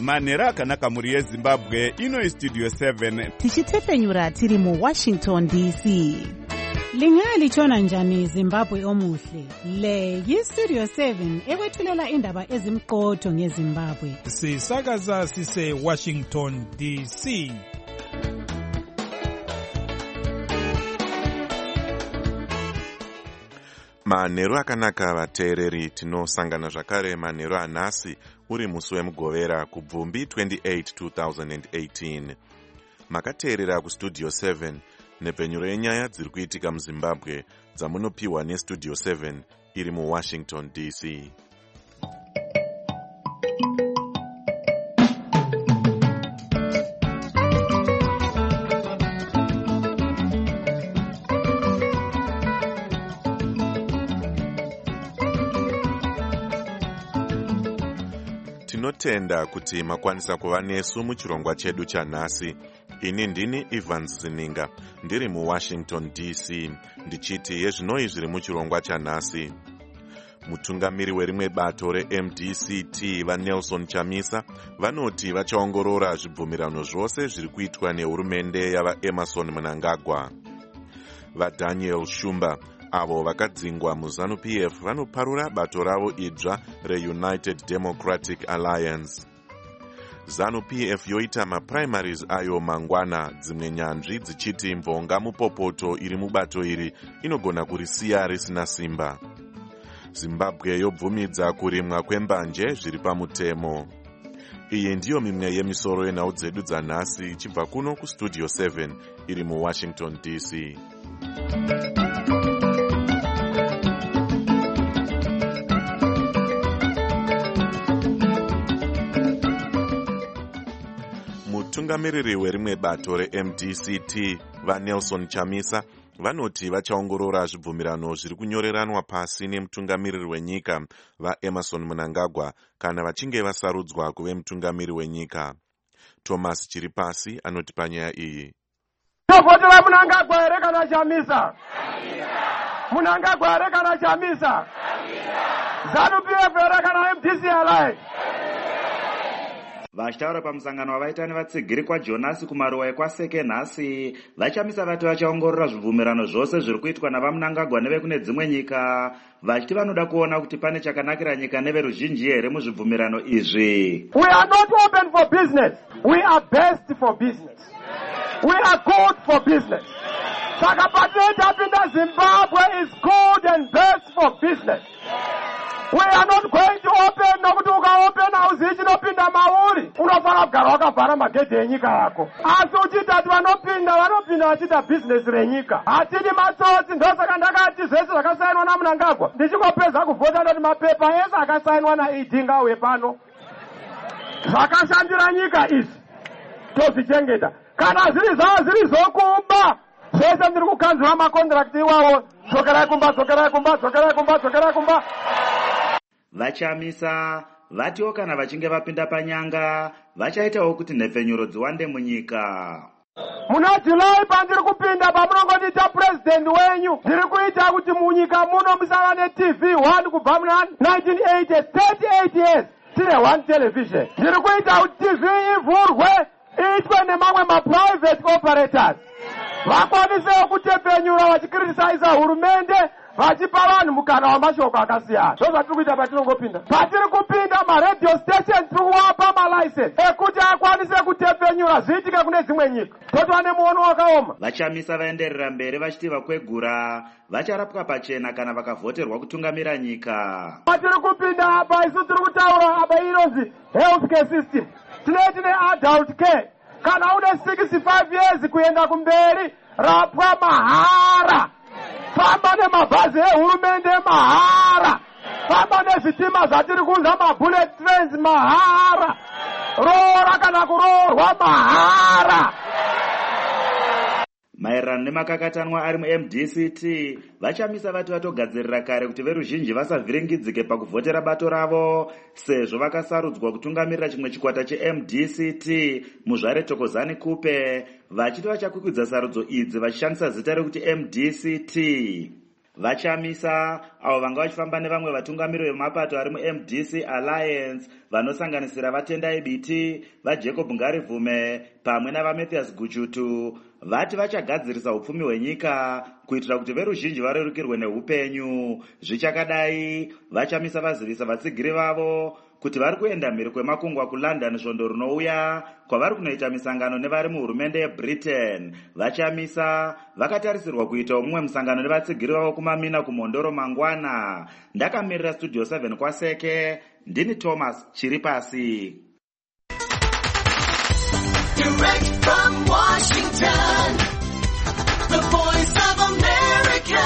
manhero akanaka mhuri yezimbabwe. Ino Studio 7 tichitefenyura tiri muWashington DC. Lingalitshona njani Zimbabwe omuhle? Le yiStudio 7 ekwethulela indaba ezimqotho ngeZimbabwe. Sisakaza sise Washington DC. Manhero akanaka vateereri, tinosangana zvakare manhero anhasi uri musi wemugovera kubvumbi 28 2018. Makateerera kuStudio 7 nepfenyuro yenyaya dziri kuitika muZimbabwe dzamunopiwa neStudio 7 iri muWashington DC. Tinotenda kuti makwanisa kuva nesu muchirongwa chedu chanhasi. Ini ndini Evans Zininga, ndiri muWashington DC, ndichiti yezvinoi zviri muchirongwa chanhasi. Mutungamiri werimwe bato reMDCT vaNelson Chamisa vanoti vachaongorora zvibvumirano zvose zviri kuitwa nehurumende yavaEmerson Mnangagwa. VaDaniel Shumba avo vakadzingwa muZANU-PF vanoparura bato ravo idzva reUnited Democratic Alliance. ZANU-PF yoita maprimaries ayo mangwana, dzimwe nyanzvi dzichiti mvonga mupopoto iri mubato iri inogona kurisiya risina simba. Zimbabwe yobvumidza kurimwa kwembanje zviri pamutemo. Iyi ndiyo mimwe yemisoro yenhau dzedu dzanhasi ichibva kuno kuStudio 7 iri muWashington DC. Mutungamiriri werimwe bato reMDCT vaNelson Chamisa vanoti vachaongorora zvibvumirano zviri kunyoreranwa pasi nemutungamiriri wenyika vaEmerson Mnangagwa kana vachinge vasarudzwa kuve mutungamiri wenyika. Thomas Chiripasi anoti panyaya iyi. Tovotera Mnangagwa here kana Chamisa? Mnangagwa here kana Chamisa? ZANU-PF here kana MDC alai? Vachitaura pamusangano wavaita nevatsigiri kwaJonasi kumaruwa ekwaseke nhasi, vaChamisa vati vachaongorora zvibvumirano zvose zviri kuitwa navaMnangagwa nevekune dzimwe nyika, vachiti vanoda kuona kuti pane chakanakira nyika neveruzhinji here muzvibvumirano izvi. We are not open for business. We are best for business. We are good for business. Saka patinoita tapinda Zimbabwe is good and best for business. We are not going to open nokuti ukaopen hauzivi chinopinda mauri. Unofana kugara wakavhara magedhi enyika yako. Asi uchiti ati vanopinda vachita business renyika. Hatidi matsotsi, ndosaka ndakati zvese zvakasainwa naMnangagwa ndichingopedza kuvhota ndoti mapepa ese akasainwa naED ngauye pano. Zvakashandira nyika izvi tozvichengeta. Kana zviri zokumba zvese ndiri kukanzura makondirakti iwawo. Dzokerai kumba. VaChamisa vatiwo kana vachinge vapinda panyanga vachaitawo kuti nhepfenyuro dziwande munyika. Muna Julai pandiri kupinda pamunongoita president wenyu, ndiri kuita kuti munyika muno musava neTV 1 kubva muna 1980, 38 years tine 1 television. Ndiri kuita kuti TV ivhurwe iitwe nemamwe maprivate operators vakwanisewo kutepfenyura vachikritisaiza hurumende vachipa vanhu mukana wamashoko akasiyana. Zvozvatiri kuita patinongopinda. Patiri kupinda maradio station tiri kuwapa malicense ekuti akwanise kutepfenyura zviitike kune dzimwe nyika. Totova nemuono wakaoma. VaChamisa vaenderera mberi vachiti vakwegura vacharapwa pachena kana vakavhoterwa kutungamira nyika. Patiri kupinda apa isu tiri kutaura apa inonzi health care system. Tine adult care. Kana une 65 years kuenda kumberi, rapwa mahara. Famba nemabhazi ehurumende mahara. Famba nezvitima zvatiri kunza mabullet trains mahara. Roora kana kuroorwa mahara. Maererano nemakakatanwa ari muMDCT, VaChamisa vati vatogadzirira kare kuti veruzhinji vasavhiringidzike pakuvhotera bato ravo, sezvo vakasarudzwa kutungamirira chimwe chikwata cheMDCT muzvare Thokozani Kupe, vachiti vachakwikudza sarudzo idzi vachishandisa zita rekuti MDCT. vachamisa avo vanga vachifamba nevamwe vatungamiriri vemapato ari muMDC Alliance vanosanganisira vatendai biti, vaJacob Ngarivume pamwe navaMathias Guchutu. Vati vachagadzirisa upfumi hwenyika kuitira kuti veruzhinji varerukirwe neupenyu. Zvichakadai, vachamisa vazivisa vatsigiri vavo kuti vari kuenda mhiri kwemakungwa kuLondon svondo rinouya kwavari kunoita misangano nevari muhurumende yeBritain. Vachamisa vakatarisirwa kuita mumwe musangano nevatsigiri vavo kuMamina kuMhondoro mangwana. Ndakamirira Studio 7 kwaSeke, ndini Thomas Chiripasi. Direct from Washington, the voice of America,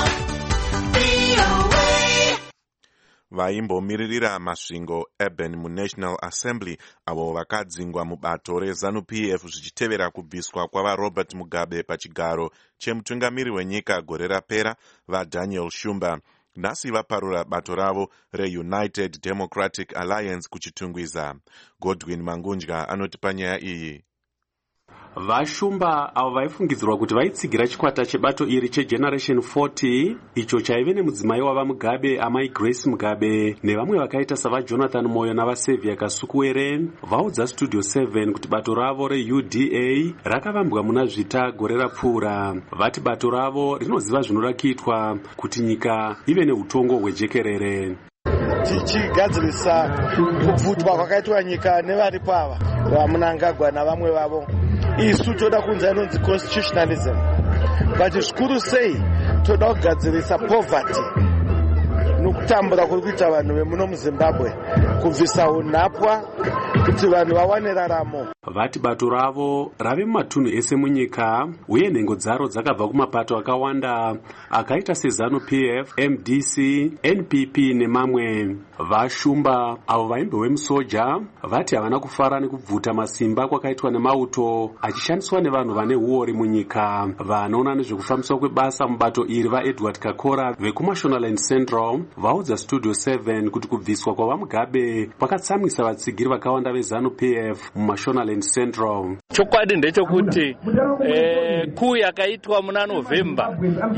VOA. Vaimbomiririra masvingo Eben muNational Assembly avo vakadzingwa mubato reZANU-PF zvichitevera kubviswa kwavaRobert Mugabe pachigaro chemutungamiri wenyika gore rapera vaDaniel Shumba. Nhasi vaparura bato ravo reUnited Democratic Alliance kuchitungwiza. Godwin Mangunja anotipa nyaya iyi. Vashumba avo vaifungidzirwa kuti vaitsigira chikwata chebato iri cheGeneration 40 icho chaive nemudzimai wavaMugabe amai Grace Mugabe nevamwe vakaita savaJonathan Moyo navaSaviour Kasukuwere vaudza Studio 7 kuti bato ravo reUDA rakavambwa muna zvita gore rapfuura. Vati bato ravo rinoziva zvinoda kuitwa kuti nyika ive neutongo hwejekerere. Tichigadzirisa kubvutwa kwakaitwa nyika nevari pava vaMnangagwa navamwe vavo. Isu toda kunza inonzi constitutionalism, but zvikuru sei toda kugadzirisa poverty nokutambura kuri kuita vanhu vemuno muZimbabwe, kubvisa unhapwa kuti vanhu vawane raramo. Vati bato ravo rave mumatunhu ese munyika uye nhengo dzaro dzakabva kumapato akawanda akaita seZANU-PF, MDC, NPP nemamwe. Vashumba avo vaimbe musoja vati havana kufara nekubvuta masimba kwakaitwa nemauto achishandiswa nevanhu vane uori munyika. Vanoona nezvekufambiswa kwebasa mubato iri vaEdward Kakora vekuMashonaland Central vaudza Studio 7 kuti kubviswa kwavaMugabe kwakatsamwisa vatsigiri vakawanda veZANU-PF muMashonaland Central. Chokwadi ndechokuti kuu yakaitwa muna November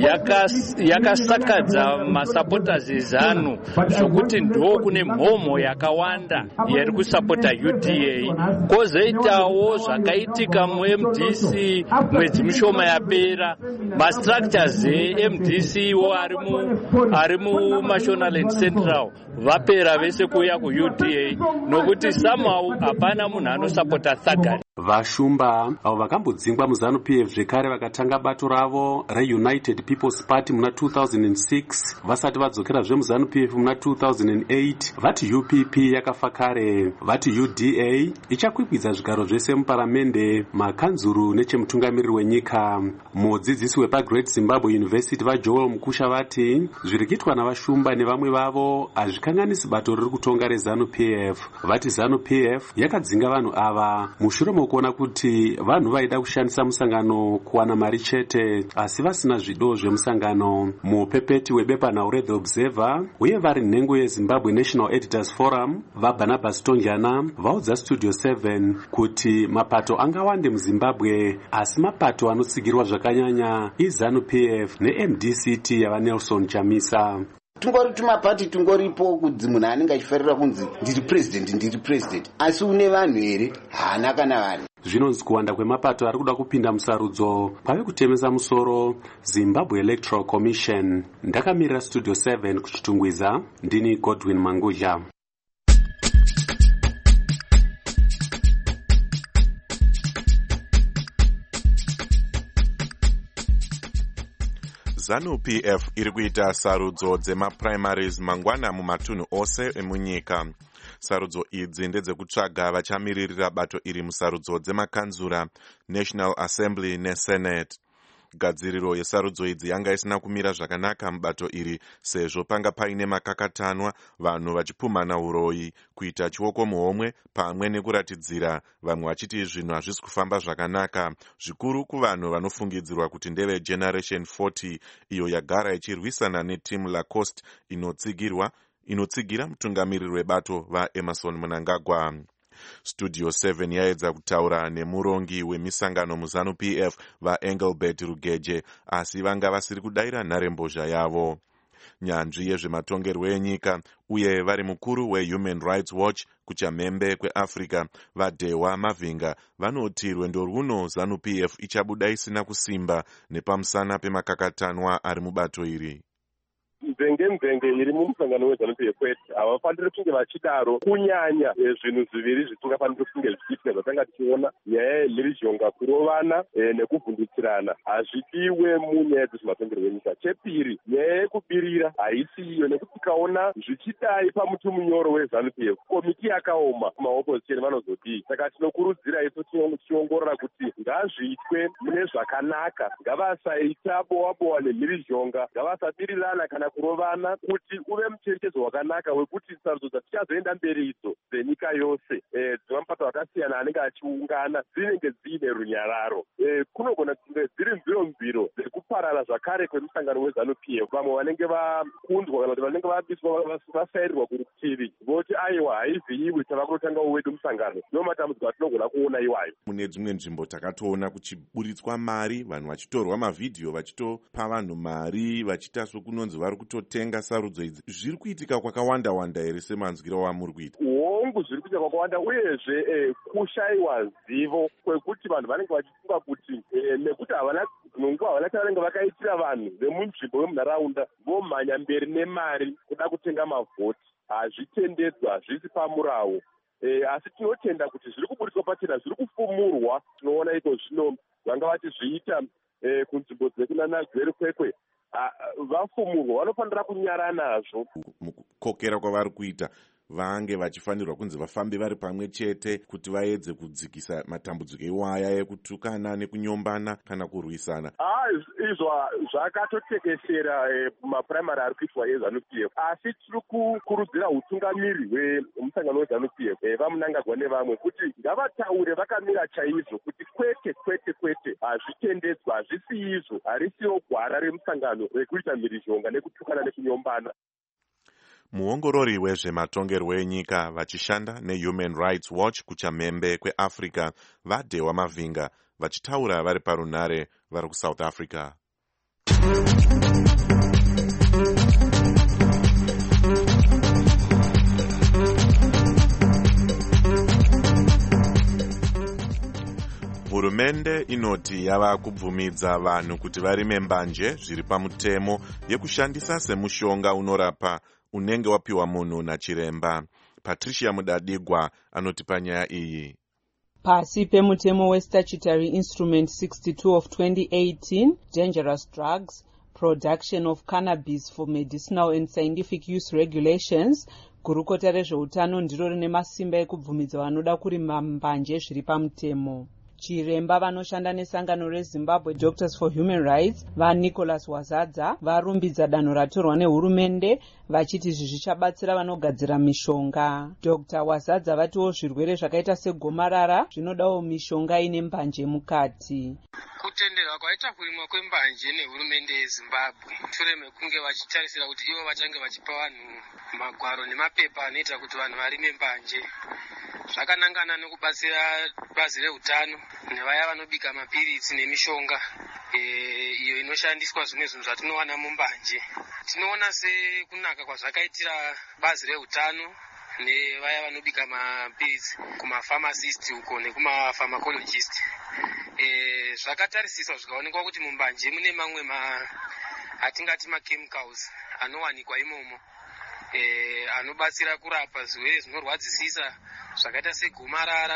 yakasakadza masupporters eZANU zvokuti ndo kune mhomo yakawanda yari kusapota UDA. Kozoitawo zvakaitika muMDC mwedzi mishoma yapera, mastructures eMDC wo ari muMashonaland Central vapera vese kuuya kuUDA nokuti somehow hapana munhu anosapota Thugari. Vashumba avo vakambodzingwa muZANU-PF zvekare vakatanga bato ravo reUnited People's Party muna 2006 vasati vadzokerazve muZANU-PF muna 2008. Vati UPP yakafa kare. Vati UDA ichakwikwidza zvigaro zvese muparamende, makanzuru nechemutungamiriri wenyika. Mudzidzisi wepaGreat Zimbabwe University vaJoel Mukusha vati zviri kuitwa navashumba nevamwe vavo hazvikanganisi bato riri kutonga reZANU-PF. Vati ZANU-PF yakadzinga vanhu ava mushure mokuona kuti vanhu vaida kushandisa musangano kuwana mari chete asi vasina zvido zvemusangano. Mupepeti webepanhau reThe Observer uye vari nhengo yeZimbabwe National Editors Forum vaBarnabas Tonjana vaudza Studio 7 kuti mapato angawande muZimbabwe asi mapato anotsigirwa zvakanyanya iZANU-PF neMDCT yavaNelson Chamisa. Tungori tumapati tungoripo kuti munhu anenge achifarira kunzi ndiri president asi une vanhu here hana kana vari. Zvinonzi kuwanda kwemapato ari kuda kupinda musarudzo kwave kutemesa musoro Zimbabwe Electoral Commission. Ndakamirira Studio 7 kuchitungwiza, ndini Godwin Mangunja. ZANU-PF iri kuita sarudzo dzemaprimaries mangwana mumatunhu ose emunyika. Sarudzo idzi ndedzekutsvaga vachamiririra bato iri musarudzo dzemakanzura, National Assembly neSenate. Gadziriro yesarudzo idzi yanga isina kumira zvakanaka mubato iri sezvo panga paine makakatanwa, vanhu vachipumhana uroyi, kuita chioko muhomwe pamwe nekuratidzira, vamwe vachiti zvinhu hazvisi kufamba zvakanaka, zvikuru kuvanhu vanofungidzirwa kuti ndeve Generation 40 iyo yagara ichirwisana netimu laCoast inotsigira mutungamiriri webato vaEmerson Mnangagwa. Studio 7 yaedza kutaura nemurongi wemisangano muZANU-PF vaEngelbert Rugeje, asi vanga vasiri kudayira nharembozha yavo. Nyanzvi yezvematongerwo enyika uye vari mukuru weHuman Rights Watch kuchamhembe kweAfrica vaDhewa Mavinga vanoti rwendo rwuno ZANU-PF ichabuda isina kusimba nepamusana pemakakatanwa ari mubato iri. Mvenge iri mumusangano weZANU-PF havafaniri kunge vachidaro, kunyanya zvinhu zviviri zvisingafaniri kunge zvichiitika zvatanga tichiona, nyaya yemhirizhonga kurovana nekuvhundutsirana hazvidiwe munyaya dzezvematongerwo enyika. Chepiri, nyaya yekubirira haisi iyo, nekuti tikaona zvichidai pamuti munyoro weZANU-PF komiti yakaoma kumaopposition vanozodii. Saka tinokurudzira isu tichiongorora kuti ngazviitwe mune zvakanaka, ngavasaita bowa nemhirizhonga, ngavasabirirana kana kurovana, kuti uve mucherechedzo wakanaka wekuti sarudzo dzatichazoenda mberi idzo dzenyika yose dzemapato akasiyana anenge achiungana dzinenge dziine runyararo. Kunogona kunge dziri mviro dzekuparara zvakare kwemusangano weZANU-PF. Vamwe vanenge vakundwa kana kuti vanenge vabiswa vasairirwa kurutivi voti aiwa haivhiyiwi tava kunotanga wedu musangano. Ndiwo matambudziko atinogona kuona iwayo. Mune dzimwe nzvimbo takatoona kuchiburitswa mari, vanhu vachitorwa mavhidhiyo vachitopa vanhu mari vachiita sokunonzi vari kutotenga sarudzo idzi. Zviri kuitika kwakawanda here semanzwiro wamuri kuita? Hongu zviri kuitika kwakawanda, uyezve kushayiwa zivo kwekuti vanhu vanenge vachifunga kuti nekuti havana nungu havana chavanenge vakaitira vanhu vemunzvimbo vemunharaunda vomhanya mberi nemari kuda kutenga mavhoti. Hazvitendedzwa, hazvisi pamurawo. Asi tinotenda kuti zviri kuburitswa pachena, zviri kufumurwa. Tinoona iko zvino vanga vachizviita kunzvimbo dzekunana Gwerukwekwe. Vafumurwa vanofanira kunyara nazvo. Mukukokera kwavari kuita vange vachifanirwa kunzi vafambe vari pamwe chete kuti vaedze kudzikisa matambudziko iwaya ekutukana nekunyombana kana kurwisana. Izvo zvakatotekeshera mapuraimari ari kuitwa eZANU-PF, asi tiri kukurudzira utungamiri hwemusangano weZANU-PF vamunangagwa nevamwe kuti ngavataure vakamira chaizvo kuti kwete hazvitendedzwa, hazvisi izvo, harisiwo gwara remusangano rekuita mhirizhonga nekutukana nekunyombana. Muongorori wezvematongerwo enyika vachishanda neHuman Rights Watch kuchamhembe kweAfrica vaDhewa Mavinga vachitaura vari parunhare vari kuSouth Africa. Hurumende inoti yava kubvumidza vanhu kuti varime mbanje zviri pamutemo yekushandisa semushonga unorapa unenge wapiwa munhu nachiremba. Patricia Mudadigwa anoti panyaya iyi. Pasi pemutemo weStatutory Instrument 62 of 2018, Dangerous Drugs, Production of Cannabis for Medicinal and Scientific Use Regulations, gurukota rezveutano ndiro rine masimba ekubvumidza vanoda kurima mbanje zviri pamutemo. Chiremba vanoshanda nesangano reZimbabwe Doctors for Human Rights vaNicholas Wazadza varumbidza danho ratorwa nehurumende vachiti izvi zvichabatsira vanogadzira mishonga. Dr. Wazadza vatiwo zvirwere zvakaita segomarara zvinodawo mishonga ine mbanje mukati. Kutenderwa kwaita kurimwa kwembanje nehurumende yeZimbabwe shure mekunge vachitarisira kuti ivo vachange vachipa vanhu magwaro nemapepa anoita kuti vanhu varime mbanje. Zvakanangana nekubatsira bazi reutano nevaya vanobika mapiritsi nemishonga iyo inoshandiswa zvimwe zvinhu zvatinowana mumbanje. Tinoona sekunaka kwazvakaitira bazi reutano nevaya vanobika mapiritsi kumapharmacist uko nekumafarmacologist. Zvakatarisiswa zvikaonekwa kuti mumbanje mune mamwe atingati machemicals anowanikwa imomo anobatsira kurapa zvirwere zvinorwadzisisa zvakaita segomarara.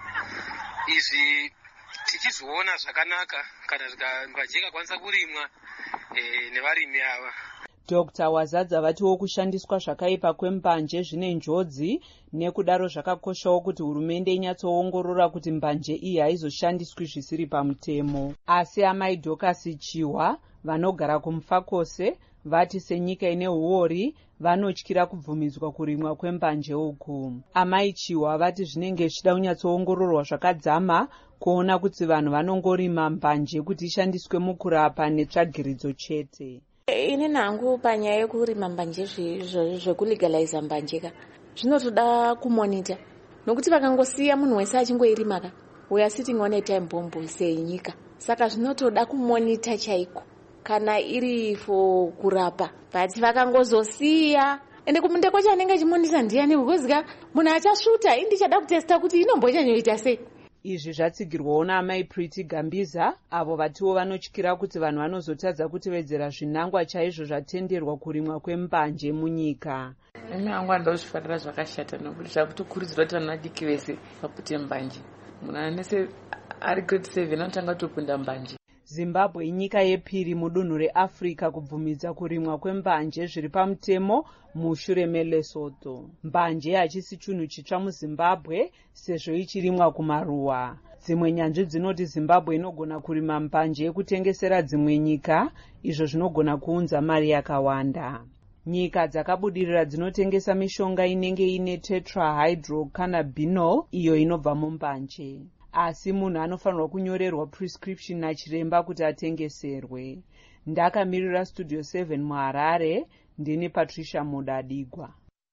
Izvi tichizviona zvakanaka kana mbanje ikakwanisa kurimwa nevarimi ava. Dr. Wazadza vatiwo kushandiswa zvakaipa kwembanje zvine njodzi, nekudaro zvakakoshawo kuti hurumende inyatsoongorora kuti mbanje iyi haizoshandiswi zvisiri pamutemo. Asi amai Dokasi Chihwa vanogara kuMufakose vati senyika ine huori vanotyira kubvumidzwa kurimwa kwembanje uku. Amai Chihwa vati zvinenge zvichida kunyatsoongororwa zvakadzama kuona kuti vanhu vanongorima mbanje kuti ishandiswe mukurapa netsvagiridzo chete. Ine nangu panyaya yekurima mbanje zvekulegaliza mbanje ka zvinotoda kumonita nokuti vakangosiya munhu wese achingoirimaka we are sitting on a time bomb senyika. Saka zvinotoda kumonita chaiko kana iri for kurapa, but vakangozosiya ende kumunde kwacho anenge achimonita ndiani, because munhu achasvuta indichada kutesta kuti inombochanyoita sei. Izvi zvatsigirwawo naamai Pretty Gambiza, avo vatiwo vanotyira kuti vanhu vanozotadza kutevedzera zvinangwa chaizvo zvatenderwa kurimwa kwembanje munyika. Imi hangu andozvifarira zvakashata nokuti zvakutokurudzirwa kuti vanhu vadiki vese vapute mbanje. Munhu anese ari grade 7 anotanga kutopinda mbanje. Zimbabwe inyika yepiri mudunhu reAfrica kubvumidza kurimwa kwembanje zviri pamutemo mushure meLesotho. Mbanje hachisi chinhu chitsva muZimbabwe sezvo ichirimwa kumaruwa. Dzimwe nyanzvi dzinoti Zimbabwe inogona kurima mbanje yekutengesera dzimwe nyika, izvo zvinogona kuunza mari yakawanda. Nyika dzakabudirira dzinotengesa mishonga inenge ine tetrahydrocannabinol, iyo inobva mumbanje. Asi munhu anofanirwa kunyorerwa prescription nachiremba kuti atengeserwe. Ndakamirira Studio 7 muHarare, ndini Patricia Mudadigwa.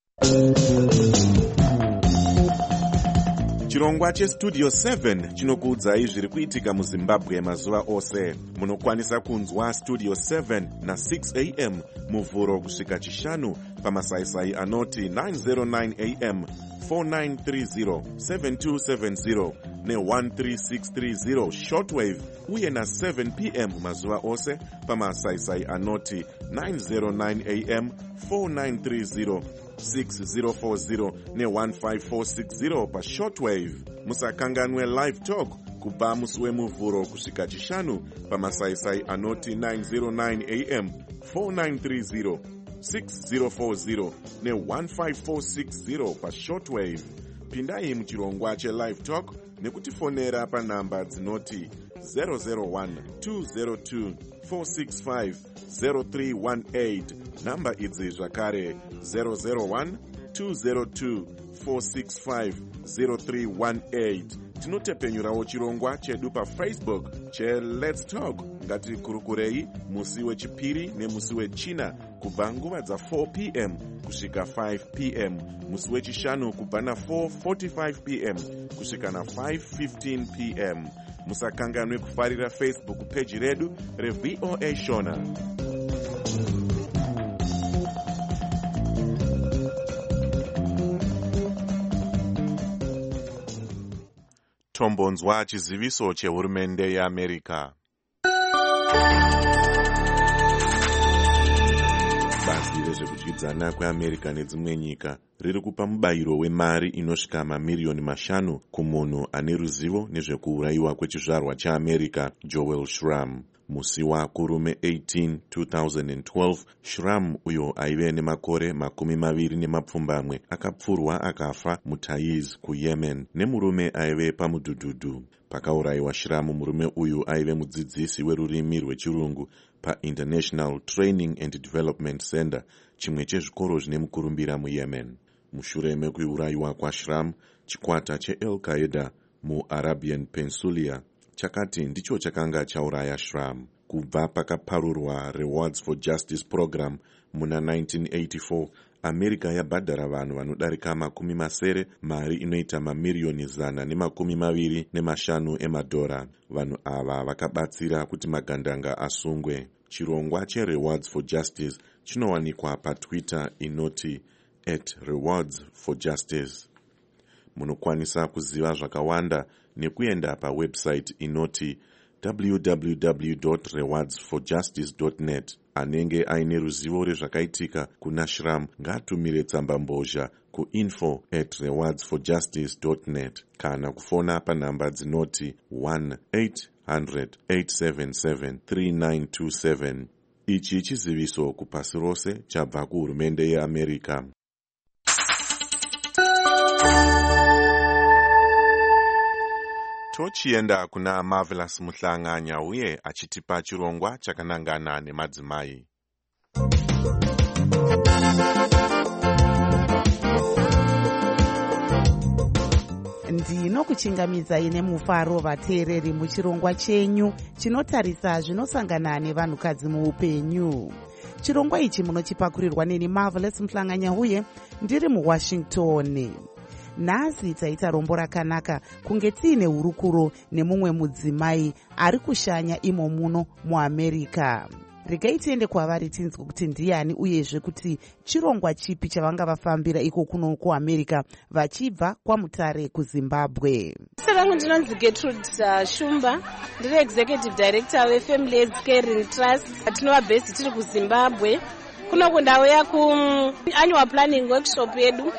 Chirongwa cheStudio 7 chinokuudzai zviri kuitika muZimbabwe mazuva ose. Munokwanisa kunzwa Studio 7 na 6 am muvhuro kusvika chishanu pamasaisai anoti 909 am 4930 7270 ne13630 shortwave uye na 7 pm mazuva ose pamasaisai anoti 909 am 4930 6040 ne15460 pashortwave. Musakanganwe live talk kubva musi wemuvhuro kusvika chishanu pamasaisai anoti 909 am 4930 6040 ne15460 pashortwave. Pindai muchirongwa chelive talk nekutifonera panhamba dzinoti 001 202 465 0318. Namba idzi zvakare 001 202 465 0318. Tinotepenyurawo chirongwa chedu paFacebook cheLet's Talk. Ngatikurukurei musi wechipiri nemusi wechina kubva nguva dza4 pm kusvika 5 pm, musi wechishanu kubva na4:45 pm kusvika na5:15 pm. Musakanganwe kufarira Facebook page redu reVOA Shona. Tombonzwa chiziviso chehurumende yeAmerika. Bazi rezvekudyidzana kweAmerika nedzimwe nyika riri kupa mubayiro wemari inosvika mamiliyoni 5 kumunhu ane ruzivo nezvekuurayiwa kwechizvarwa chaAmerika Joel Schramm. Musi wakurume 18, 2012, Schramm uyo aive nemakore 20 akapfurwa akafa muTaiz kuYemen nemurume aive pamudhudhudhu. Pakaurayiwa Schramm, murume uyu aive mudzidzisi werurimi rwechirungu paInternational Training and Development Center, chimwe chezvikoro zvine mukurumbira muYemen. Mushure mekuurayiwa kwaSchramm, chikwata cheAl-Qaeda muArabian Peninsula chakati ndicho chakanga chauraya Schramm. Kubva pakaparurwa Rewards for Justice program muna 1984, Amerika yabhadhara vanhu vanodarika 70 mari inoita mamiliyoni 125 emadhora. Vanhu ava vakabatsira kuti magandanga asungwe. Chirongwa cheRewards for Justice chinowanikwa paTwitter inoti @rewardsforjustice. Munokwanisa kuziva zvakawanda nekuenda pawebsite inoti www.rewardsforjustice.net. Anenge aine ruzivo rezvakaitika kuna Schramm ngaatumire tsamba mbozha ku info@rewardsforjustice.net kana kufona panhamba dzinoti 1-800-877-3927. Ichi chiziviso kupasi rose chabva kuhurumende yeAmerika. Tochienda kuna Marvelous Muhlanganya uye achitipa chirongwa chakanangana nemadzimai. Ndinokuchingamidzai nemufaro vateereri muchirongwa chenyu chinotarisa zvinosangana nevanhukadzi muupenyu. Chirongwa ichi munochipakurirwa neni Marvelous Muhlanganya uye ndiri muWashington. nhasi taita rombo rakanaka kunge tiine hurukuro nemumwe mudzimai ari kushanya imo muno muamerica. Regai tiende kwavari tinzwe kuti ndiani uyezve kuti chirongwa chipi chavanga vafambira iko kuno kuamerica vachibva kwaMutare kuZimbabwe. Vangu ndinonzi Gertrude Shumba, ndiri executive director weFamily Health Caring Trust. Tinova based tiri kuZimbabwe. Kuno kundauya kuannual planning workshop yedu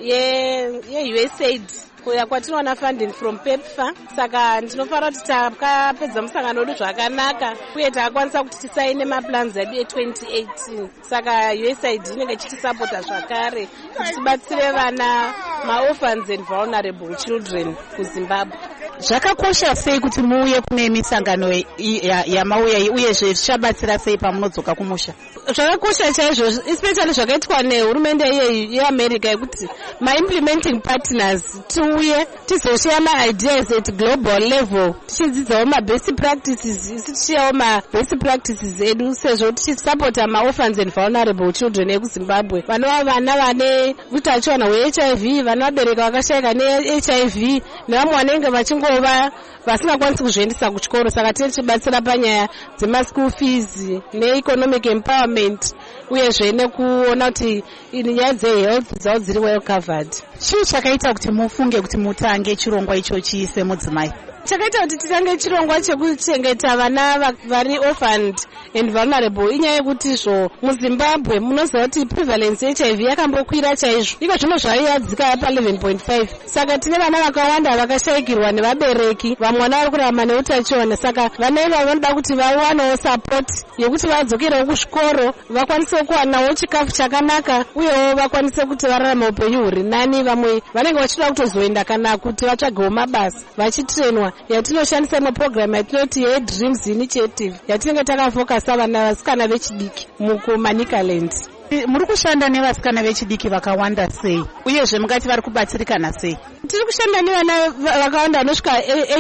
yeUSAID kuya kwatinowana funding from PEPFAR. Saka ndinofanira kuti takapedza musangano wedu zvakanaka uye takakwanisa kuti tisaine maplans edu e2018. Saka USAID inenge ichitisapota zvakare kuti tibatsire vana maorphans and vulnerable children kuZimbabwe. Zvakakosha sei kuti muuye kune misangano yamauya iyi uyezve zvichabatsira sei pamunodzoka kumusha? Zvakakosha chaizvo, especially zvakaitwa nehurumende yeAmerica yekuti ma-implementing partners tiuye tizoshare ma-ideas at global level tichidzidzawo ma-best practices, isi tichiyawo ma-best practices edu sezvo tichisapota ma-orphans and vulnerable children ekuZimbabwe vanova vana vane utachiona hweHIV, vana vabereka vakashayika neHIV nevamwe vanenge vachingova vasingakwanisi kuzviendesa kuchikoro. Saka tiri tichibatsira panyaya dzema-school fees ne-economic empowerment uyezve nekuona kuti nyaya dzehealth dzavo dziri well covered. Chii chakaita kuti mufunge kuti mutange chirongwa ichochi semudzimai? Chakaita kuti titange chirongwa chekuchengeta vana vari orphaned and vulnerable inyaya yekuti zvo muZimbabwe munoziva kuti prevalence yeHIV yakambokwira chaizvo, iko zvino zvaiadzika pa 11.5. Saka tine vana vakawanda vakashayikirwa nevabereki, vamwe vana vari kurarama neutachiona. Saka vana ivavo vanoda kuti vawanewo support yekuti vadzokerewo kuzvikoro, vakwanisewo kuwanawo chikafu chakanaka uyewo vakwanise kuti vararame upenyu huri nani. Vamwe vanenge vachida kutozoenda kana kuti vatsvagewo mabasa vachitrenwa, yatinoshandisa maprogram yatinoti yeDreams Initiative yatinenge takafocusa vana vasikana vechidiki mukuManicaland. Muri kushanda nevasikana vechidiki vakawanda sei uyezve mungati vari kubatsirikana sei? Tiri kushanda nevana vakawanda vanosvika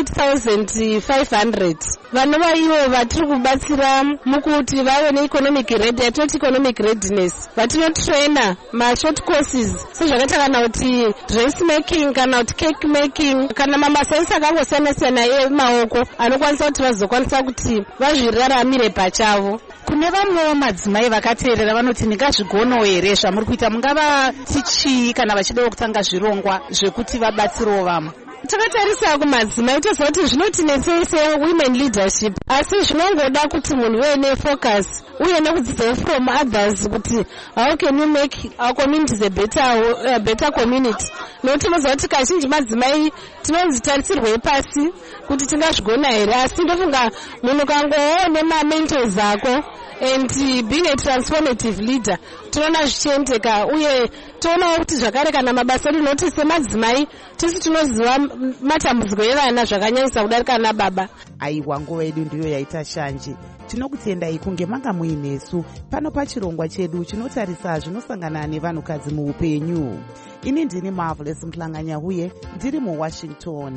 8,500 vanova ivo vatiri kubatsira mukuti vave neeconomic ready yatinoti economic readiness, vatinotraina mashort courses sezvakaita kana kuti dressmaking kana kuti cake making kana mabasa ese akangosiyana-siyana emaoko anokwanisa kuti vazokwanisa kuti vazviraramire pachavo. Kune vamwewo madzimai vakateerera vanoti ndingazvigonawo here zvamuri kuita, mungava tichii kana vachidawo kutanga zvirongwa zvekuti vabatsirewo vamwe? Takatarisa kumadzimai toziva kuti zvinotinetsese women leadership, asi zvinongoda kuti munhu uve nefocus uye nekudzidzawo from others kuti how can you make our communities a better community. Nokuti unoziva kuti kazhinji madzimai tinonzi tarisirwe pasi kuti tingazvigona here, asi ndofunga munhu kangowo nema-mentors ako and being a transformative leader tinoona zvichiendeka uye toonawo kuti zvakare kana mabasa edu nokuti semadzimai tisi tinoziva matambudziko evana zvakanyanyisa kudarika nababa. Aiwa, nguva yedu ndiyo yaita shanje. Tinokutendai kunge manga muinesu pano pachirongwa chedu chinotarisa zvinosangana nevanhukadzi muupenyu. Ini ndini Marvelous Mhlanganya huye ndiri muWashington.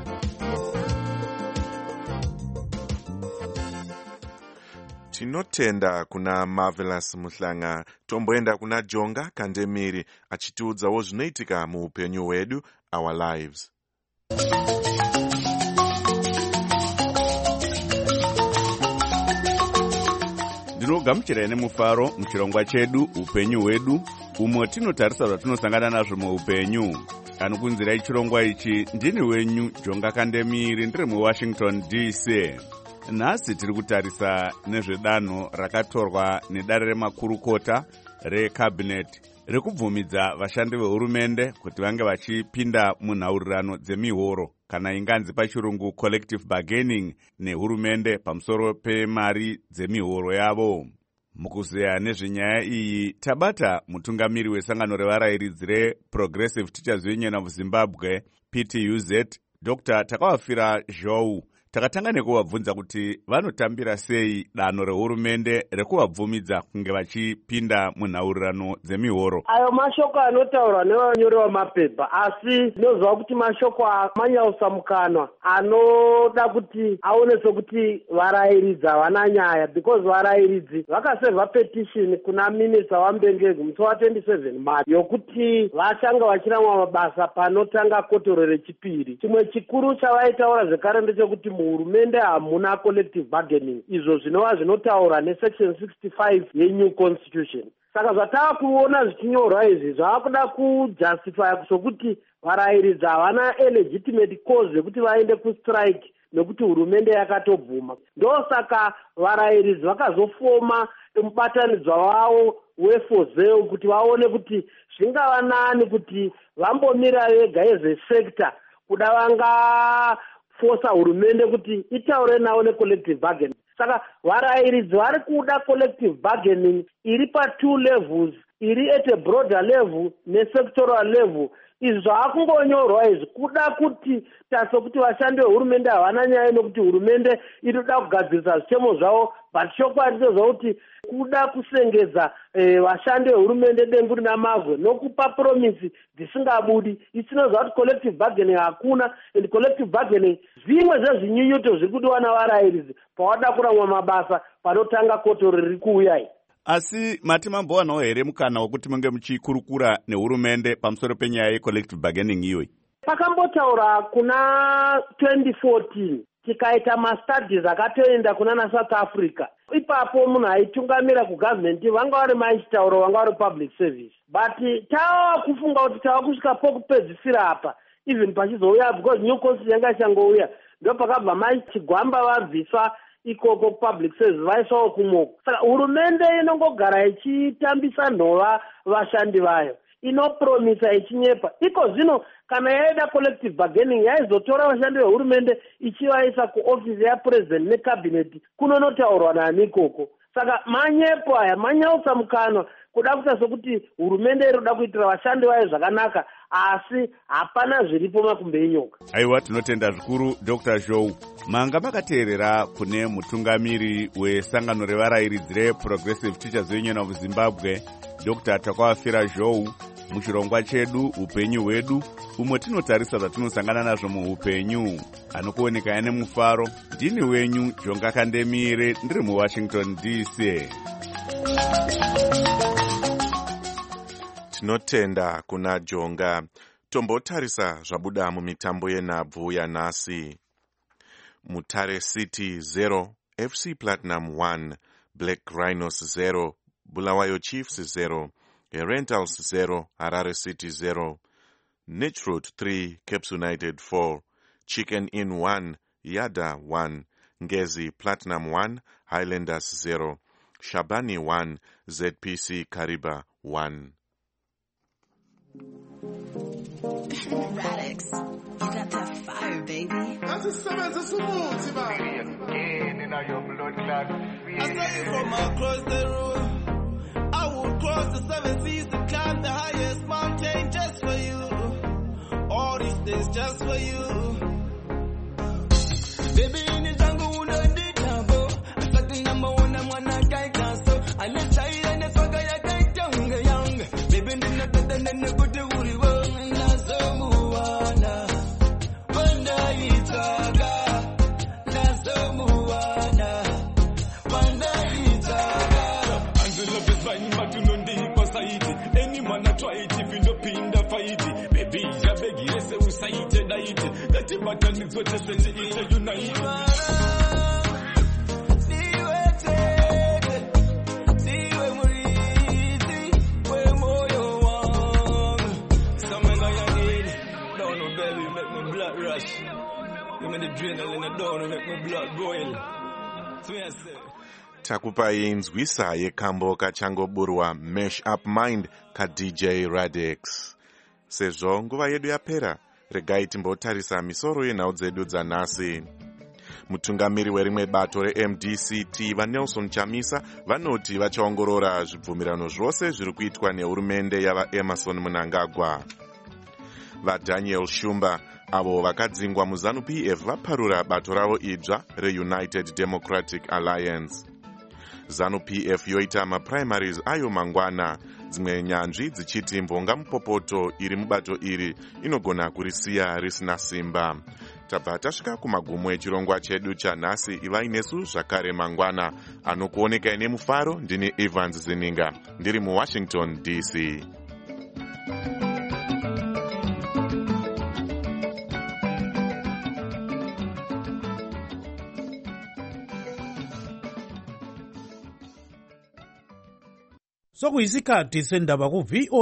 Tinotenda kuna Marvelous Muhlanga. Tomboenda kuna Jonga Kandemiri achitiudzawo zvinoitika muupenyu hwedu, our lives. Ndinogamuchirai nemufaro muchirongwa chedu upenyu hwedu, umwe tinotarisa zvatinosangana nazvo muupenyu. Anokunzirai chirongwa ichi ndini wenyu Jonga Kandemiri, ndiri muWashington DC. Nhasi tiri kutarisa nezvedanho rakatorwa nedare remakurukota rekabineti rekubvumidza vashandi vehurumende kuti vange vachipinda munhaurirano dzemihoro kana inganzi pachirungu collective bargaining nehurumende pamusoro pemari dzemihoro yavo. Mukuzeya nezvenyaya iyi tabata mutungamiri wesangano revarayiridzi reProgressive Teachers Union of Zimbabwe PTUZ, Dr. Takawafira Zhou. takatanga nekuvabvunza kuti vanotambira sei danho rehurumende rekuvabvumidza kunge vachipinda munhaurirano dzemihoro. Ayo mashoko anotaurwa nevanyori vamapepa, asi ndinoziva kuti mashoko amanyausamukanwa anoda kuti aonese kuti varayiridzi havana nyaya, because varayiridzi vakaseva petition kuna minista wambengezi musi wa27 March yokuti vachanga vachiramwa mabasa panotanga kotoro rechipiri. Chimwe chikuru chavaitaura zvekare ndechekuti muhurumende hamuna collective bargaining, izvo zvinova zvinotaura nesection 65 yenew constitution. Saka zvatava kuona zvichinyorwa izvi zvavakuda kujustify sokuti varayiridzi havana legitimate cause yekuti vaende kustrike nekuti hurumende yakatobvuma. Ndosaka varayiridzi vakazofoma mubatanidzwa wavo wefozeo kuti vaone kuti zvingava nani kuti vambomira vega ezvesekta kuda vangafosa hurumende kuti itaure navo necollective bargaining. Saka varayiridzi vari kuda collective bargaining iri pa2 levels, iri at a broader level nesectoral level. Izvi zvaakungonyorwa izvi kuda kuti taso kuti vashandi vehurumende havana nyaya nokuti hurumende inoda kugadzirisa zvitemo zvavo, but chokwadi ndezvakuti kuda kusengedza vashandi vehurumende dengu rina mazwe nokupa promisi dzisingabudi. Isinozva kuti collective bargaining hakuna, and collective bargaining zvimwe zvezvinyunyuto zviri kudiwa navarayiridzi pavada kuramwa mabasa panotanga kotoro riri kuuyai. Asi mati mambowanawo here mukana wekuti munge muchikurukura nehurumende pamusoro penyaya yecollective bargaining iyoyi? Pakambotaura kuna 2014 tikaita mastudies akatoenda kuna naSouth Africa. Ipapo munhu aitungamira kugovernment vanga vari maichitauro vanga vari public service, but tava kufunga kuti tava kusvika pokupedzisira apa even pachizouya because new constitution yanga ichangouya ndo pakabva maichigwamba vabviswa ikoko public service vaiswawo kumoko. Saka hurumende inongogara ichitambisa nhova vashandi vayo, inopromisa ichinyepa. Iko zvino kana yaida collective bargaining yaizotora vashandi vehurumende ichivaisa kuofisi yapresident necabinet kunonotaurwa nani ikoko. Saka manyepo aya manyausamukanwa kuda kuita sokuti hurumende inoda kuitira vashandi vayo zvakanaka, asi hapana zviripo makumbe enyoka. Aiwa, tinotenda zvikuru Dr. Zhou. Manga makateerera kune mutungamiri wesangano revarayiridzi reProgressive Teachers Union of Zimbabwe, Dr. Takwafira Zhou, muchirongwa chedu upenyu hwedu, umwe tinotarisa zvatinosangana nazvo muupenyu. Anokuoneka ane mufaro, ndini wenyu Jonga Kandemire, ndiri muWashington DC. Tinotenda kuna Jonga. Tombotarisa zvabuda mumitambo yenhabvu yanhasi. Mutare City 0, FC Platinum 1, Black Rhinos 0, Bulawayo Chiefs 0, Rentals 0, Harare City 0, Netroot 3, Caps United 4, Chicken Inn 1, Yada 1, Ngezi Platinum 1, Highlanders 0, Shabani 1, ZPC Kariba 1. Radix, you got that fire, baby. That's a smooth, man. I saw you from across the road. I would cross the 7 seas to climb the highest mountain just for you. All these things just for you. Baby, in the jungle, we don't need trouble. I'm fucking number one, I'm one guy, so I let child and the fucker, I got young. Baby, in the better than the good to worry. Takupai nzwisa yekambo kachangoburwa Mash Up Mind kaDJ Radix. Sezvo nguva yedu yapera, regai timbotarisa misoro yenhau dzedu dzanhasi. Mutungamiri werimwe bato reMDCT vaNelson Chamisa vanoti vachaongorora zvibvumirano zvose zviri kuitwa nehurumende yavaEmerson Mnangagwa. VaDaniel Shumba avo vakadzingwa muzanu-pf vaparura bato ravo idzva reunited democratic alliance. Zanu-pf yoita maprimaries ayo mangwana, dzimwe nyanzvi dzichiti mbonga mupopoto iri mubato iri inogona kurisiya risina simba. Tabva tasvika kumagumo echirongwa chedu chanhasi. Ivai nesu zvakare mangwana. Anokuonekai nemufaro ndini Evans Zininga, ndiri muWashington DC. Sokuyisikhathi sendaba ku VOA